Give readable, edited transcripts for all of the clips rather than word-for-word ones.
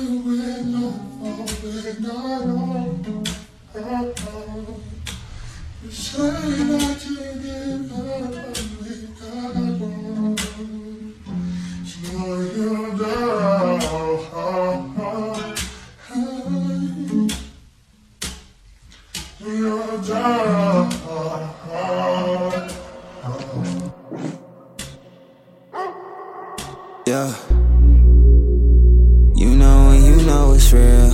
Yeah, you know it's real.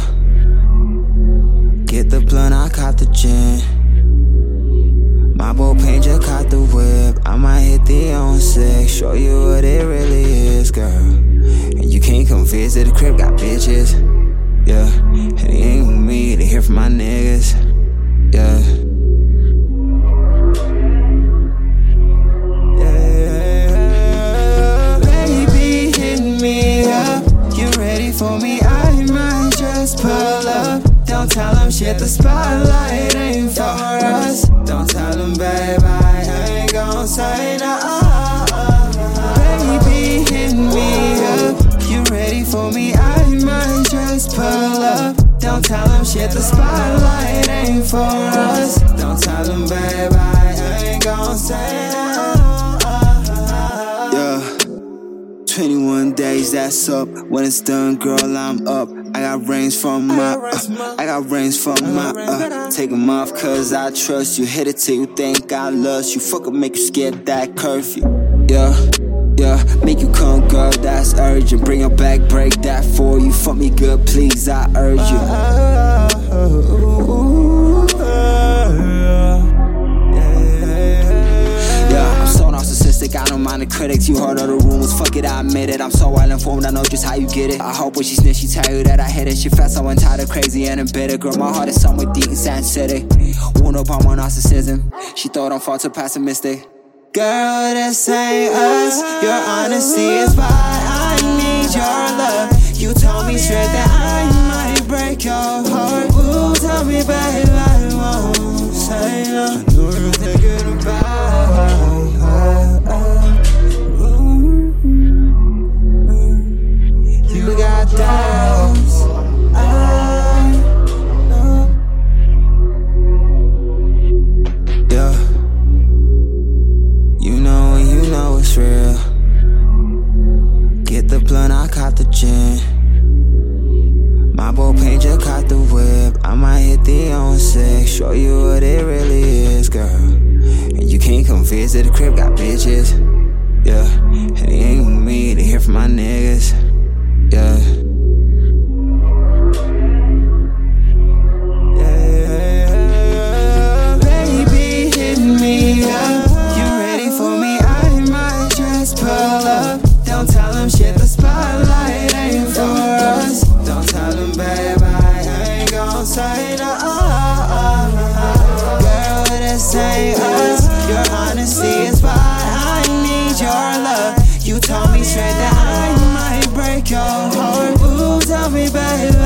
Get the blunt, I caught the gin. My boy Pain just caught the whip. I might hit the on 6, show you what it really is, girl. And you can't come visit the crib, got bitches. Yeah, and it ain't with me to hear from my niggas. Yeah. For me, I might just pull up. Don't tell them shit, the spotlight ain't for us. Don't tell them, babe, I ain't gon' say no. Baby, hit me up. You ready for me? I might just pull up. Don't tell them shit, the spotlight ain't for us. Don't tell them, babe, I ain't gon' say no. 21 days, that's up. When it's done, girl, I'm up. I got rings from my take 'em off cause I trust you. Hit it till you think I lust you. Fuck up, make you skip that curfew. Yeah, make you come, girl, that's urgent. Bring her back, break that for you. Fuck me good, please, I urge you. I don't mind the critics, you heard all the rumors, fuck it, I admit it. I'm so well informed, I know just how you get it. I hope when she snitch, she tell you that I hit it. She felt so entitled, crazy and embittered. Girl, my heart is somewhere deep in Sand City. Wound up on my narcissism, she thought I'm far too pessimistic. Girl, this ain't us, your honesty is why I need your love. You told me straight that I might break your heart. Ooh, tell me, babe, I won't say no. I know you're thinking about her. You got doubts, I know. Yeah, you know it's real. Get the blunt, I caught the gin. My boy Pain just caught the whip. I might hit the on 6, show you what it really is, girl. And you can't come visit the crib, got bitches. Yeah, and it ain't with me to hear from my niggas. Yeah. Baby, hit me up. You ready for me? I might just pull up. Don't tell them shit, the spotlight ain't for us. Don't tell them, babe, I ain't gon' say no. Girl, this ain't us. Your honesty is why I need your love. You told me straight that I might break your heart. Ooh, tell me, baby,